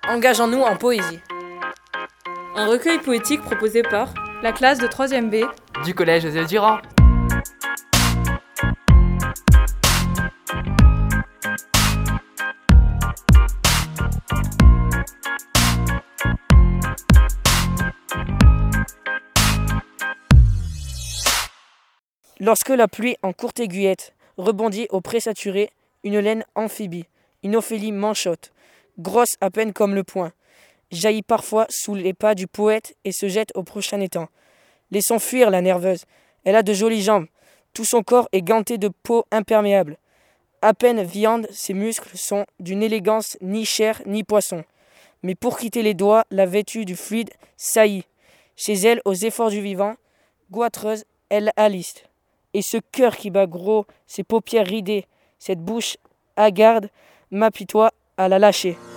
Engageons-nous en poésie. Un recueil poétique proposé par la classe de 3e B du collège Joseph Durand. Lorsque la pluie en courte aiguillette rebondit au pré saturé, une laine amphibie, une Ophélie manchotte, grosse à peine comme le poing, jaillit parfois sous les pas du poète et se jette au prochain étang. Laissons fuir la nerveuse, elle a de jolies jambes, tout son corps est ganté de peau imperméable. À peine viande, ses muscles sont d'une élégance ni chair ni poisson. Mais pour quitter les doigts, la vêtue du fluide saillit. Chez elle, aux efforts du vivant, goîtreuse, elle aliste. Et ce cœur qui bat gros, ses paupières ridées, cette bouche hagarde, m'apitoie à la lâcher.